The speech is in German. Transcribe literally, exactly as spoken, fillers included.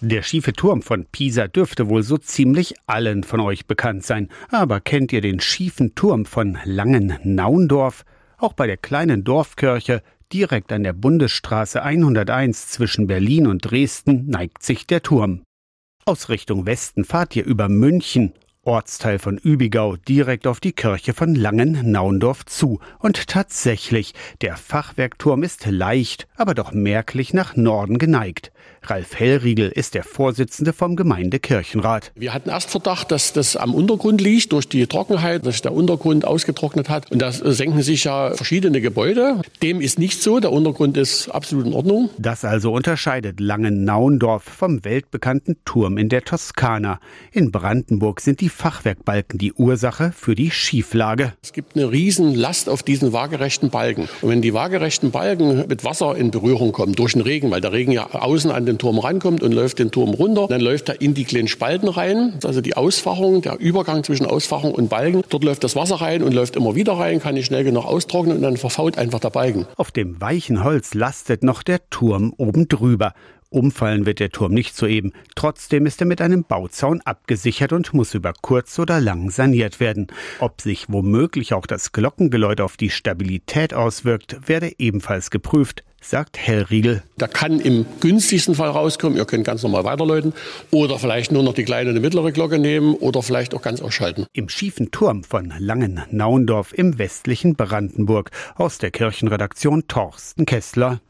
Der schiefe Turm von Pisa dürfte wohl so ziemlich allen von euch bekannt sein. Aber kennt ihr den schiefen Turm von Langennaundorf? Auch bei der kleinen Dorfkirche direkt an der Bundesstraße hunderteins zwischen Berlin und Dresden neigt sich der Turm. Aus Richtung Westen fahrt ihr über München, Ortsteil von Übigau, direkt auf die Kirche von Langennaundorf zu. Und tatsächlich, der Fachwerkturm ist leicht, aber doch merklich nach Norden geneigt. Ralf Hellriegel ist der Vorsitzende vom Gemeindekirchenrat. Wir hatten erst Verdacht, dass das am Untergrund liegt, durch die Trockenheit, dass sich der Untergrund ausgetrocknet hat. Und da senken sich ja verschiedene Gebäude. Dem ist nicht so, der Untergrund ist absolut in Ordnung. Das also unterscheidet Langennaundorf vom weltbekannten Turm in der Toskana. In Brandenburg sind die Fachwerkbalken die Ursache für die Schieflage. Es gibt eine riesen Last auf diesen waagerechten Balken. Und wenn die waagerechten Balken mit Wasser in Berührung kommen, durch den Regen, weil der Regen ja außen an den Turm rankommt und läuft den Turm runter, dann läuft er in die kleinen Spalten rein. Also die Ausfachung, der Übergang zwischen Ausfachung und Balken. Dort läuft das Wasser rein und läuft immer wieder rein, kann nicht schnell genug austrocknen und dann verfault einfach der Balken. Auf dem weichen Holz lastet noch der Turm oben drüber. Umfallen wird der Turm nicht soeben. Trotzdem ist er mit einem Bauzaun abgesichert und muss über kurz oder lang saniert werden. Ob sich womöglich auch das Glockengeläut auf die Stabilität auswirkt, werde ebenfalls geprüft, sagt Hellriegel. Da kann im günstigsten Fall rauskommen, ihr könnt ganz normal weiterläuten oder vielleicht nur noch die kleine und die mittlere Glocke nehmen oder vielleicht auch ganz ausschalten. Im schiefen Turm von Langennaundorf im westlichen Brandenburg. Aus der Kirchenredaktion Torsten Kessler.